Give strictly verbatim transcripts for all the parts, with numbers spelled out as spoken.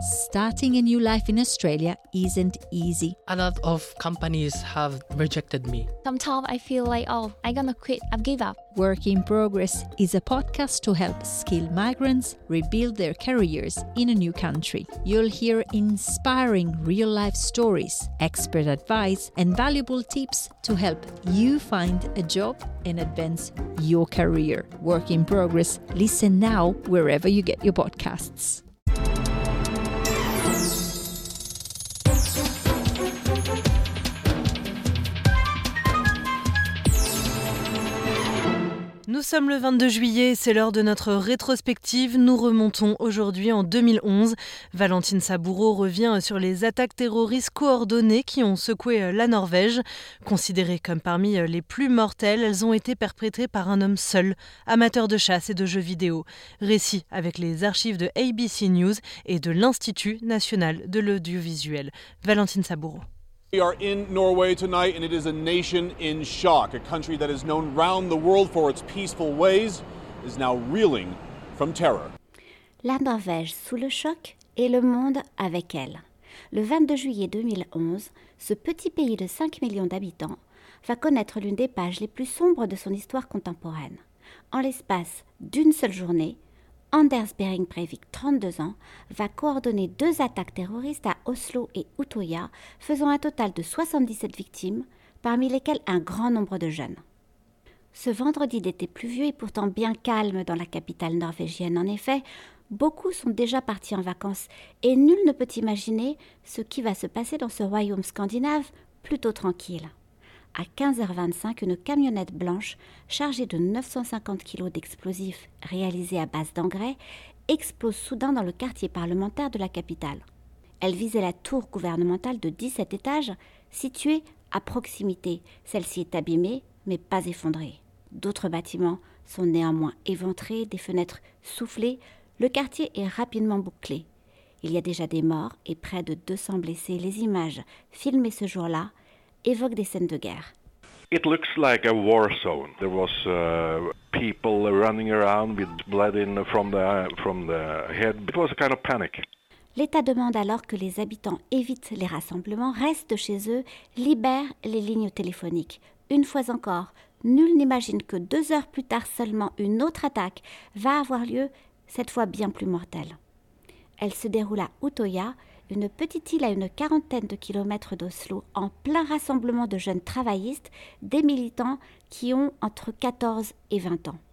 Starting a new life in Australia isn't easy. A lot of companies have rejected me. Sometimes I feel like, oh, I'm gonna quit, I've give up. Work in Progress is a podcast to help skilled migrants rebuild their careers in a new country. You'll hear inspiring real-life stories, expert advice, and valuable tips to help you find a job and advance your career. Work in Progress. Listen now wherever you get your podcasts. Nous sommes le vingt-deux juillet, c'est l'heure de notre rétrospective. Nous remontons aujourd'hui en deux mille onze. Valentine Saboureau revient sur les attaques terroristes coordonnées qui ont secoué la Norvège. Considérées comme parmi les plus mortelles, elles ont été perpétrées par un homme seul, amateur de chasse et de jeux vidéo. Récit avec les archives de A B C News et de l'Institut national de l'audiovisuel. Valentine Saboureau. We are in Norway tonight, and it is a nation in shock. A country that is known round the world for its peaceful ways is now reeling from terror. La Norvège sous le choc et le monde avec elle. Le vingt-deux juillet deux mille onze, ce petit pays de cinq millions d'habitants va connaître l'une des pages les plus sombres de son histoire contemporaine. En l'espace d'une seule journée, Anders Behring Breivik, trente-deux ans, va coordonner deux attaques terroristes à Oslo et Utøya, faisant un total de soixante-dix-sept victimes, parmi lesquelles un grand nombre de jeunes. Ce vendredi d'été pluvieux est pourtant bien calme dans la capitale norvégienne. En effet, beaucoup sont déjà partis en vacances et nul ne peut imaginer ce qui va se passer dans ce royaume scandinave plutôt tranquille. À quinze heures vingt-cinq, une camionnette blanche chargée de neuf cent cinquante kilos d'explosifs réalisés à base d'engrais explose soudain dans le quartier parlementaire de la capitale. Elle visait la tour gouvernementale de dix-sept étages située à proximité. Celle-ci est abîmée mais pas effondrée. D'autres bâtiments sont néanmoins éventrés, des fenêtres soufflées. Le quartier est rapidement bouclé. Il y a déjà des morts et près de deux cents blessés. Les images filmées ce jour-là évoque des scènes de guerre. It looks like a war zone. There was uh, people running around with blood in from the from the head. It was a kind of panic. L'État demande alors que les habitants évitent les rassemblements, restent chez eux, libèrent les lignes téléphoniques. Une fois encore, nul n'imagine que deux heures plus tard seulement, une autre attaque va avoir lieu, cette fois bien plus mortelle. Elle se déroule à Utøya, une petite île à une quarantaine de kilomètres d'Oslo, en plein rassemblement de jeunes travaillistes, des militants qui ont entre quatorze et vingt ans.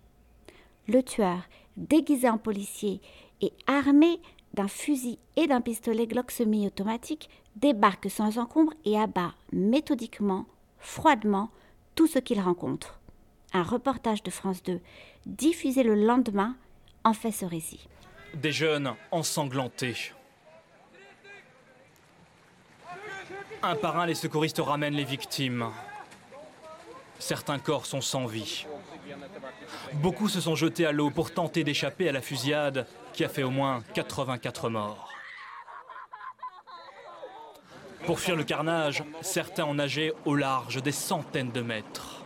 Le tueur, déguisé en policier et armé d'un fusil et d'un pistolet Glock semi-automatique, débarque sans encombre et abat méthodiquement, froidement, tout ce qu'il rencontre. Un reportage de France deux, diffusé le lendemain, en fait ce récit. Des jeunes ensanglantés. Un par un, les secouristes ramènent les victimes. Certains corps sont sans vie. Beaucoup se sont jetés à l'eau pour tenter d'échapper à la fusillade qui a fait au moins quatre-vingt-quatre morts. Pour fuir le carnage, certains ont nagé au large des centaines de mètres.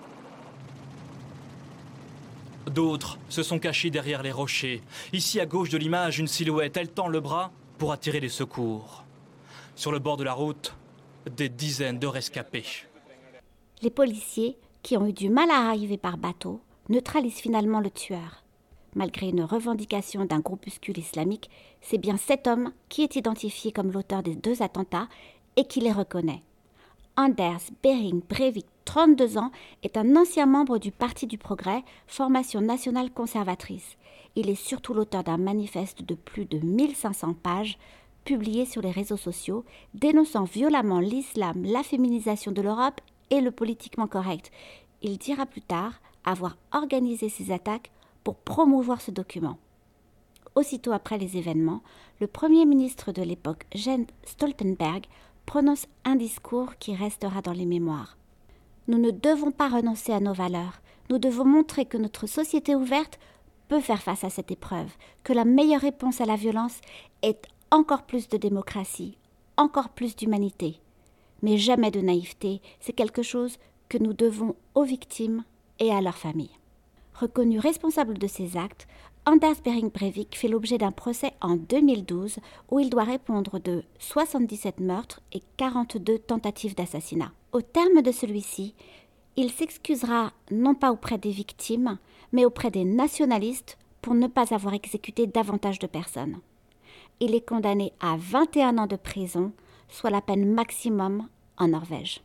D'autres se sont cachés derrière les rochers. Ici, à gauche de l'image, une silhouette. Elle tend le bras pour attirer les secours. Sur le bord de la route, des dizaines de rescapés. Les policiers, qui ont eu du mal à arriver par bateau, neutralisent finalement le tueur. Malgré une revendication d'un groupuscule islamique, c'est bien cet homme qui est identifié comme l'auteur des deux attentats et qui les reconnaît. Anders Behring Breivik, trente-deux ans, est un ancien membre du Parti du Progrès, formation nationale conservatrice. Il est surtout l'auteur d'un manifeste de plus de mille cinq cents pages, publié sur les réseaux sociaux, dénonçant violemment l'islam, la féminisation de l'Europe et le politiquement correct. Il dira plus tard avoir organisé ces attaques pour promouvoir ce document. Aussitôt après les événements, le Premier ministre de l'époque, Jens Stoltenberg, prononce un discours qui restera dans les mémoires. Nous ne devons pas renoncer à nos valeurs. Nous devons montrer que notre société ouverte peut faire face à cette épreuve, que la meilleure réponse à la violence est encore plus de démocratie, encore plus d'humanité. Mais jamais de naïveté, c'est quelque chose que nous devons aux victimes et à leurs familles. Reconnu responsable de ces actes, Anders Behring Breivik fait l'objet d'un procès en deux mille douze où il doit répondre de soixante-dix-sept meurtres et quarante-deux tentatives d'assassinat. Au terme de celui-ci, il s'excusera non pas auprès des victimes, mais auprès des nationalistes pour ne pas avoir exécuté davantage de personnes. Il est condamné à vingt et un ans de prison, soit la peine maximum en Norvège.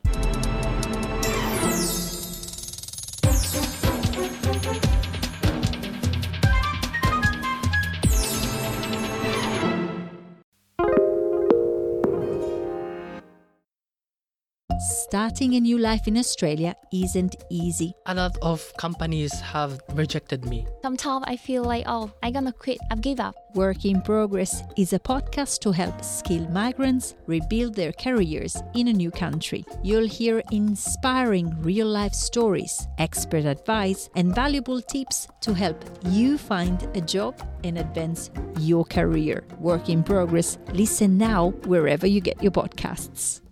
Starting a new life in Australia isn't easy. A lot of companies have rejected me. Sometimes I feel like, oh, I'm gonna quit. I've give up. Work in Progress is a podcast to help skilled migrants rebuild their careers in a new country. You'll hear inspiring real-life stories, expert advice, and valuable tips to help you find a job and advance your career. Work in Progress. Listen now wherever you get your podcasts.